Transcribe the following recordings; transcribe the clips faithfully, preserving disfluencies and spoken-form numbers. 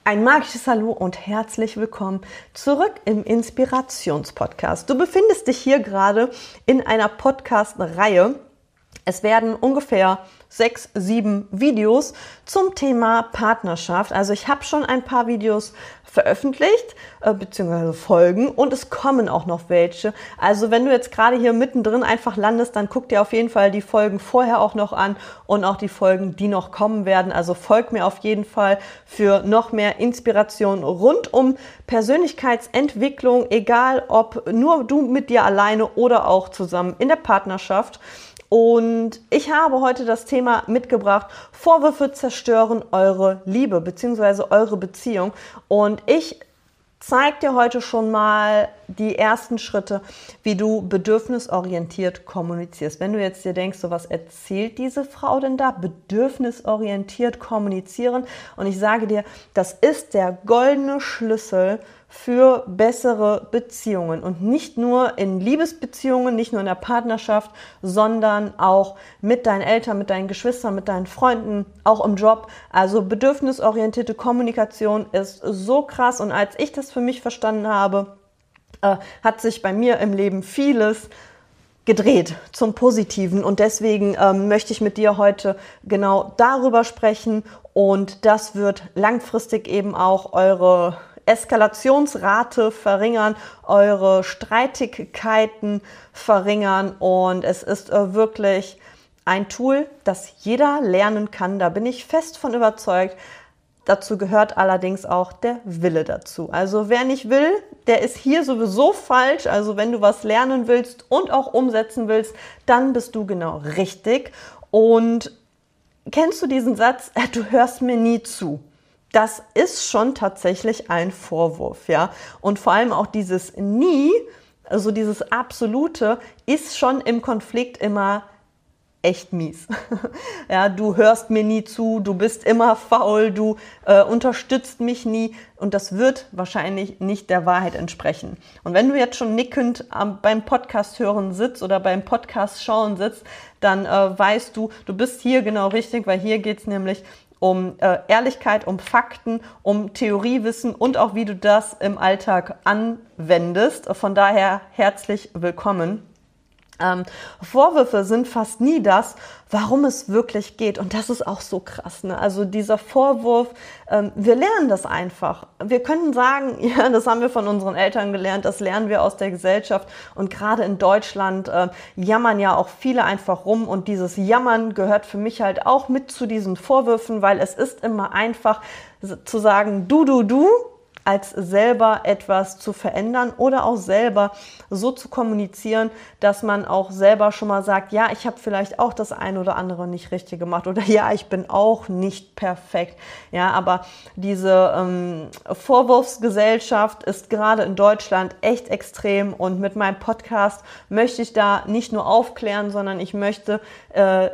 Ein magisches Hallo und herzlich willkommen zurück im Inspirationspodcast. Du befindest dich hier gerade in einer Podcast-Reihe. Es werden ungefähr sechs, sieben Videos zum Thema Partnerschaft. Also ich habe schon ein paar Videos veröffentlicht, äh, beziehungsweise Folgen, und es kommen auch noch welche. Also wenn du jetzt gerade hier mittendrin einfach landest, dann guck dir auf jeden Fall die Folgen vorher auch noch an und auch die Folgen, die noch kommen werden. Also folg mir auf jeden Fall für noch mehr Inspiration rund um Persönlichkeitsentwicklung, egal ob nur du mit dir alleine oder auch zusammen in der Partnerschaft. Und ich habe heute das Thema mitgebracht: Vorwürfe zerstören eure Liebe bzw. eure Beziehung. Und ich zeige dir heute schon mal die ersten Schritte, wie du bedürfnisorientiert kommunizierst. Wenn du jetzt dir denkst, so was erzählt diese Frau denn da? Bedürfnisorientiert kommunizieren. Und ich sage dir, das ist der goldene Schlüssel für bessere Beziehungen, und nicht nur in Liebesbeziehungen, nicht nur in der Partnerschaft, sondern auch mit deinen Eltern, mit deinen Geschwistern, mit deinen Freunden, auch im Job. Also bedürfnisorientierte Kommunikation ist so krass, und als ich das für mich verstanden habe, äh, hat sich bei mir im Leben vieles gedreht zum Positiven, und deswegen ähm, möchte ich mit dir heute genau darüber sprechen, und das wird langfristig eben auch eure Eskalationsrate verringern, eure Streitigkeiten verringern, und es ist äh, wirklich ein Tool, das jeder lernen kann. Da bin ich fest von überzeugt. Dazu gehört allerdings auch der Wille dazu. Also wer nicht will, der ist hier sowieso falsch. Also wenn du was lernen willst und auch umsetzen willst, dann bist du genau richtig. Und kennst du diesen Satz: Du hörst mir nie zu? Das ist schon tatsächlich ein Vorwurf, ja. Und vor allem auch dieses Nie, also dieses Absolute, ist schon im Konflikt immer echt mies. Ja, du hörst mir nie zu, du bist immer faul, du äh, unterstützt mich nie, und das wird wahrscheinlich nicht der Wahrheit entsprechen. Und wenn du jetzt schon nickend ähm, beim Podcast hören sitzt oder beim Podcast schauen sitzt, dann äh, weißt du, du bist hier genau richtig, weil hier geht es nämlich um äh, Ehrlichkeit, um Fakten, um Theoriewissen und auch wie du das im Alltag anwendest. Von daher herzlich willkommen. Ähm, Vorwürfe sind fast nie das, warum es wirklich geht, und das ist auch so krass, ne? Also dieser Vorwurf, ähm, wir lernen das einfach. Wir können sagen, ja, das haben wir von unseren Eltern gelernt, das lernen wir aus der Gesellschaft, und gerade in Deutschland äh, jammern ja auch viele einfach rum, und dieses Jammern gehört für mich halt auch mit zu diesen Vorwürfen, weil es ist immer einfach zu sagen, du, du, du, als selber etwas zu verändern oder auch selber so zu kommunizieren, dass man auch selber schon mal sagt, ja, ich habe vielleicht auch das eine oder andere nicht richtig gemacht, oder ja, ich bin auch nicht perfekt. Ja, aber diese ähm, Vorwurfsgesellschaft ist gerade in Deutschland echt extrem, und mit meinem Podcast möchte ich da nicht nur aufklären, sondern ich möchte äh,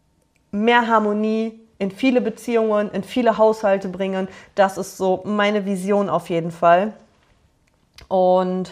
mehr Harmonie in viele Beziehungen, in viele Haushalte bringen. Das ist so meine Vision auf jeden Fall. Und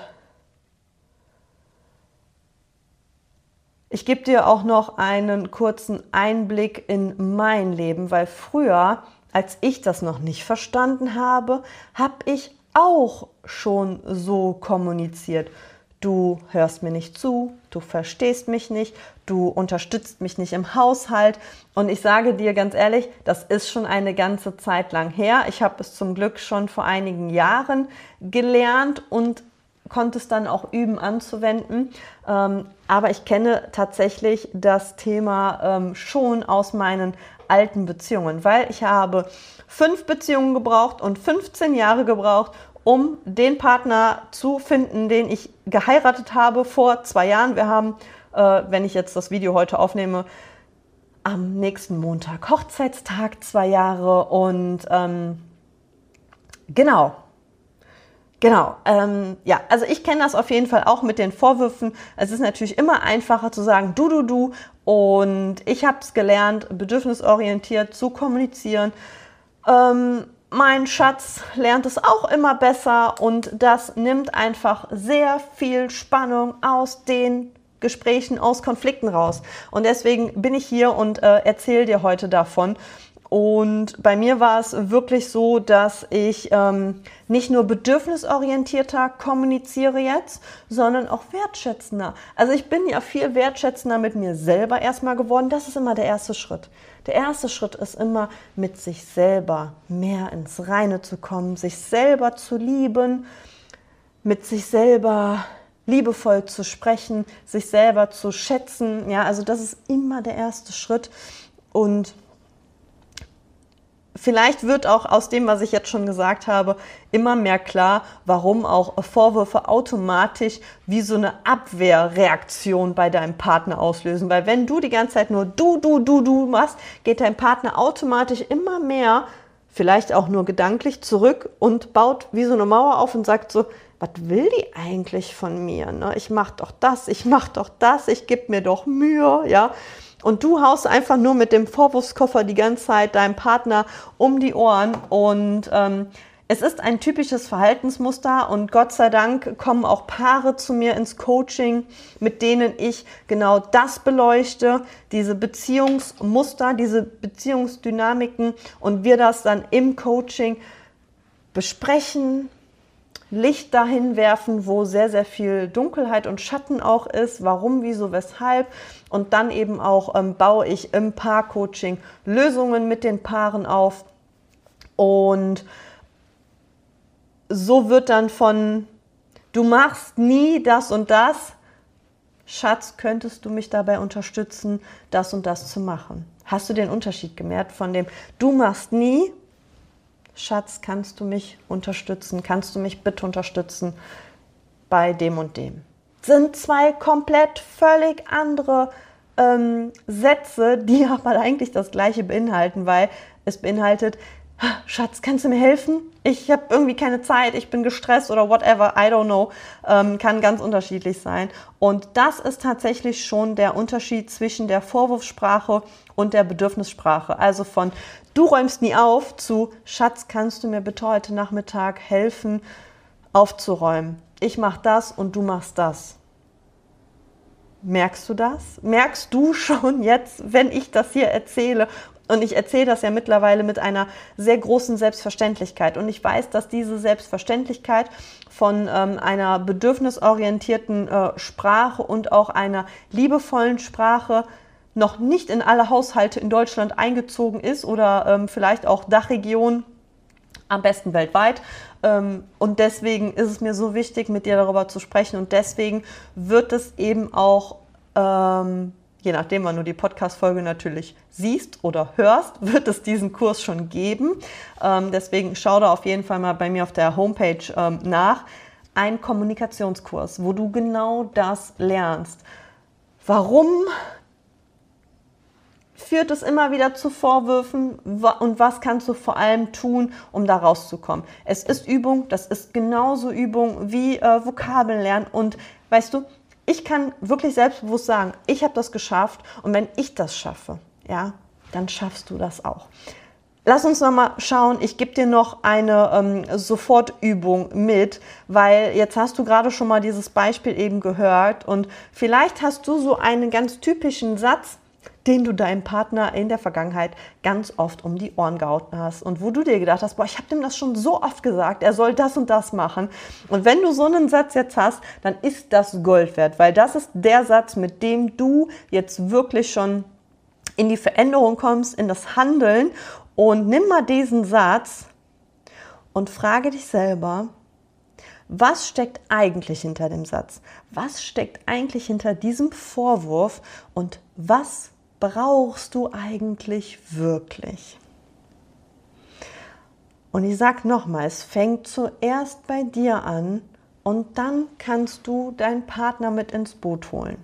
ich gebe dir auch noch einen kurzen Einblick in mein Leben, weil früher, als ich das noch nicht verstanden habe, habe ich auch schon so kommuniziert. Du hörst mir nicht zu, du verstehst mich nicht, du unterstützt mich nicht im Haushalt. Und ich sage dir ganz ehrlich, das ist schon eine ganze Zeit lang her. Ich habe es zum Glück schon vor einigen Jahren gelernt und konnte es dann auch üben anzuwenden. Ähm, aber ich kenne tatsächlich das Thema ähm, schon aus meinen alten Beziehungen, weil ich habe fünf Beziehungen gebraucht und fünfzehn Jahre gebraucht, um den Partner zu finden, den ich geheiratet habe vor zwei Jahren. Wir haben, äh, wenn ich jetzt das Video heute aufnehme, am nächsten Montag Hochzeitstag, zwei Jahre. Und ähm, genau, genau, ähm, ja, also ich kenne das auf jeden Fall auch mit den Vorwürfen. Es ist natürlich immer einfacher zu sagen, du, du, du. Und ich habe es gelernt, bedürfnisorientiert zu kommunizieren. Ähm, Mein Schatz lernt es auch immer besser, und das nimmt einfach sehr viel Spannung aus den Gesprächen, aus Konflikten raus. Und deswegen bin ich hier und äh, erzähle dir heute davon. Und bei mir war es wirklich so, dass ich ähm, nicht nur bedürfnisorientierter kommuniziere jetzt, sondern auch wertschätzender. Also ich bin ja viel wertschätzender mit mir selber erstmal geworden. Das ist immer der erste Schritt. Der erste Schritt ist immer, mit sich selber mehr ins Reine zu kommen, sich selber zu lieben, mit sich selber liebevoll zu sprechen, sich selber zu schätzen. Ja, also das ist immer der erste Schritt. Und vielleicht wird auch aus dem, was ich jetzt schon gesagt habe, immer mehr klar, warum auch Vorwürfe automatisch wie so eine Abwehrreaktion bei deinem Partner auslösen. Weil wenn du die ganze Zeit nur du, du, du, du machst, geht dein Partner automatisch immer mehr, vielleicht auch nur gedanklich, zurück und baut wie so eine Mauer auf und sagt so, was will die eigentlich von mir? Ne? Ich mach doch das, ich mach doch das, ich gebe mir doch Mühe, ja. Und du haust einfach nur mit dem Vorwurfskoffer die ganze Zeit deinem Partner um die Ohren. Und ähm, es ist ein typisches Verhaltensmuster. Und Gott sei Dank kommen auch Paare zu mir ins Coaching, mit denen ich genau das beleuchte, diese Beziehungsmuster, diese Beziehungsdynamiken. Und wir das dann im Coaching besprechen, Licht dahin werfen, wo sehr, sehr viel Dunkelheit und Schatten auch ist, warum, wieso, weshalb. Und dann eben auch ähm, baue ich im Paar-Coaching Lösungen mit den Paaren auf. Und so wird dann von, du machst nie das und das, Schatz, könntest du mich dabei unterstützen, das und das zu machen? Hast du den Unterschied gemerkt von dem, du machst nie, Schatz, kannst du mich unterstützen? Kannst du mich bitte unterstützen bei dem und dem? Sind zwei komplett völlig andere ähm, Sätze, die aber eigentlich das Gleiche beinhalten, weil es beinhaltet, Schatz, kannst du mir helfen? Ich habe irgendwie keine Zeit, ich bin gestresst oder whatever, I don't know. Ähm, kann ganz unterschiedlich sein. Und das ist tatsächlich schon der Unterschied zwischen der Vorwurfssprache und der Bedürfnissprache. Also von du räumst nie auf zu Schatz, kannst du mir bitte heute Nachmittag helfen, aufzuräumen? Ich mache das und du machst das. Merkst du das? Merkst du schon jetzt, wenn ich das hier erzähle? Und ich erzähle das ja mittlerweile mit einer sehr großen Selbstverständlichkeit. Und ich weiß, dass diese Selbstverständlichkeit von ähm, einer bedürfnisorientierten äh, Sprache und auch einer liebevollen Sprache noch nicht in alle Haushalte in Deutschland eingezogen ist oder ähm, vielleicht auch Dachregion, am besten weltweit. Ähm, und deswegen ist es mir so wichtig, mit dir darüber zu sprechen. Und deswegen wird es eben auch, ähm, je nachdem, wann du die Podcast-Folge natürlich siehst oder hörst, wird es diesen Kurs schon geben. Ähm, deswegen schau da auf jeden Fall mal bei mir auf der Homepage ähm, nach. Ein Kommunikationskurs, wo du genau das lernst. Warum führt es immer wieder zu Vorwürfen und was kannst du vor allem tun, um da rauszukommen? Es ist Übung, das ist genauso Übung wie äh, Vokabeln lernen. Und weißt du, ich kann wirklich selbstbewusst sagen, ich habe das geschafft und wenn ich das schaffe, ja, dann schaffst du das auch. Lass uns nochmal schauen, ich gebe dir noch eine ähm, Sofortübung mit, weil jetzt hast du gerade schon mal dieses Beispiel eben gehört und vielleicht hast du so einen ganz typischen Satz, den du deinem Partner in der Vergangenheit ganz oft um die Ohren gehauen hast und wo du dir gedacht hast, boah, ich habe dem das schon so oft gesagt, er soll das und das machen. Und wenn du so einen Satz jetzt hast, dann ist das Gold wert, weil das ist der Satz, mit dem du jetzt wirklich schon in die Veränderung kommst, in das Handeln. Und nimm mal diesen Satz und frage dich selber, was steckt eigentlich hinter dem Satz? Was steckt eigentlich hinter diesem Vorwurf und was brauchst du eigentlich wirklich? Und ich sage nochmal, es fängt zuerst bei dir an und dann kannst du deinen Partner mit ins Boot holen.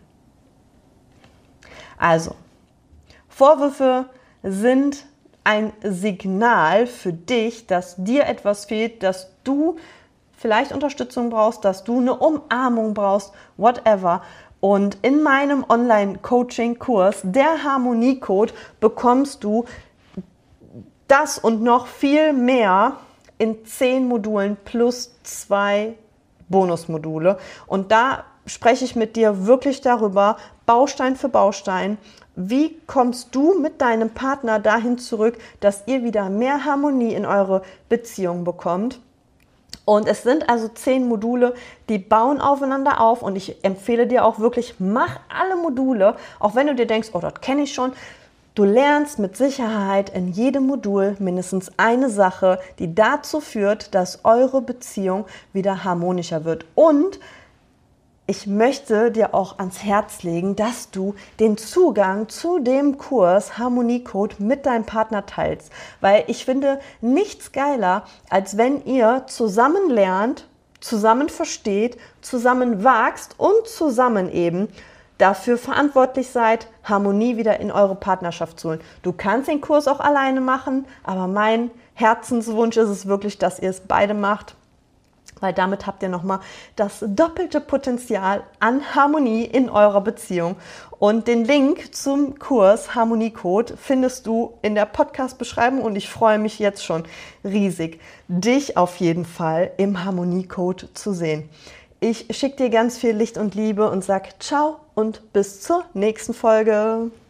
Also, Vorwürfe sind ein Signal für dich, dass dir etwas fehlt, dass du vielleicht Unterstützung brauchst, dass du eine Umarmung brauchst, whatever. Und in meinem Online-Coaching-Kurs, der Harmoniecode, bekommst du das und noch viel mehr in zehn Modulen plus zwei Bonusmodule. Und da spreche ich mit dir wirklich darüber, Baustein für Baustein. Wie kommst du mit deinem Partner dahin zurück, dass ihr wieder mehr Harmonie in eure Beziehung bekommt? Und es sind also zehn Module, die bauen aufeinander auf und ich empfehle dir auch wirklich, mach alle Module, auch wenn du dir denkst, oh, das kenne ich schon. Du lernst mit Sicherheit in jedem Modul mindestens eine Sache, die dazu führt, dass eure Beziehung wieder harmonischer wird. Und ich möchte dir auch ans Herz legen, dass du den Zugang zu dem Kurs Harmoniecode mit deinem Partner teilst. Weil ich finde nichts geiler, als wenn ihr zusammen lernt, zusammen versteht, zusammen wachst und zusammen eben dafür verantwortlich seid, Harmonie wieder in eure Partnerschaft zu holen. Du kannst den Kurs auch alleine machen, aber mein Herzenswunsch ist es wirklich, dass ihr es beide macht. Weil damit habt ihr nochmal das doppelte Potenzial an Harmonie in eurer Beziehung. Und den Link zum Kurs Harmoniecode findest du in der Podcast-Beschreibung und ich freue mich jetzt schon riesig, dich auf jeden Fall im Harmoniecode zu sehen. Ich schicke dir ganz viel Licht und Liebe und sag ciao und bis zur nächsten Folge.